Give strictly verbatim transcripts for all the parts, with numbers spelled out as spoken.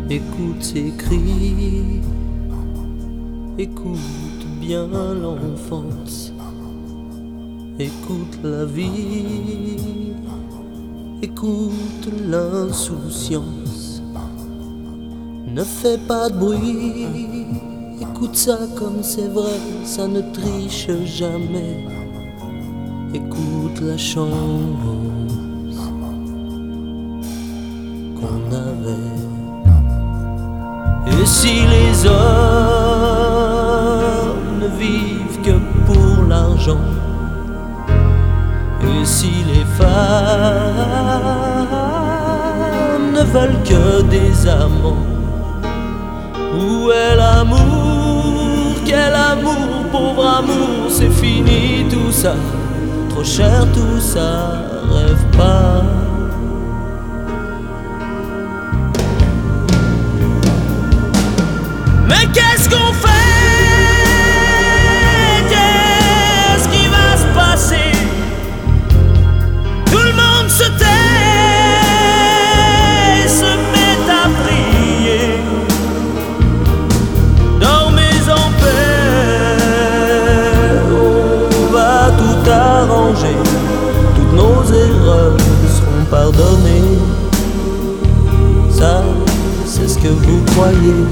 Écoute ces cris, écoute bien l'enfance, écoute la vie, écoute l'insouciance. Ne fais pas de bruit, écoute ça comme c'est vrai, ça ne triche jamais. Écoute la chance qu'on avait. Et si les hommes ne vivent que pour l'argent, et si les femmes ne veulent que des amants, où est l'amour? Quel amour? Pauvre amour, c'est fini tout ça, trop cher tout ça, rêve pas. Mais qu'est-ce qu'on fait? Qu'est-ce qui va se passer? Tout le monde se tait, se met à prier. Dormez en paix, on va tout arranger. Toutes nos erreurs seront pardonnées. Ça, c'est ce que vous croyez.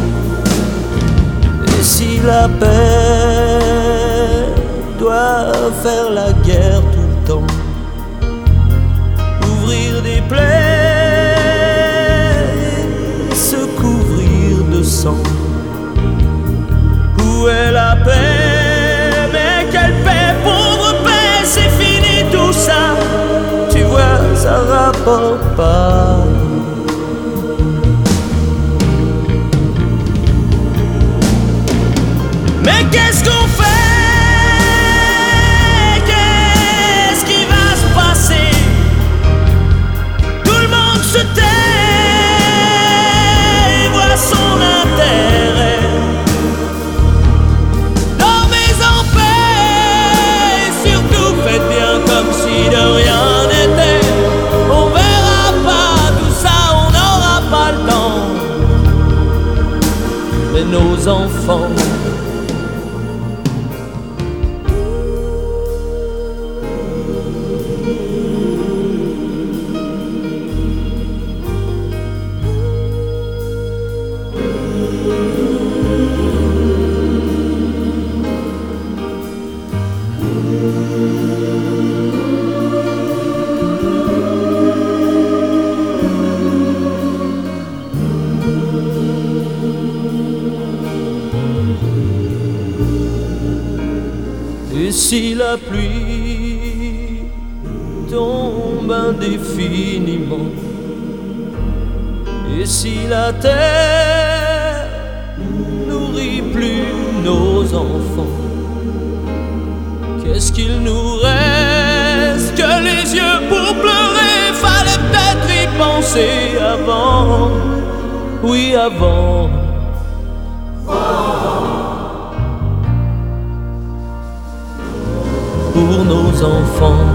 Et si la paix doit faire la guerre tout le temps, ouvrir des plaies, se couvrir de sang, où est la paix? Mais quelle paix? Pauvre paix, c'est fini tout ça. Tu vois, ça rapporte pas. Mais qu'est-ce qu'on fait? Qu'est-ce qui va se passer? Tout le monde se tait, voit son intérêt. Dormez en paix, surtout faites bien comme si de rien n'était. On verra pas tout ça, on n'aura pas le temps. Mais nos enfants, et si la pluie tombe indéfiniment, et si la terre nourrit plus nos enfants, qu'est-ce qu'il nous reste que les yeux pour pleurer? Fallait peut-être y penser avant, oui avant. Pour nos enfants.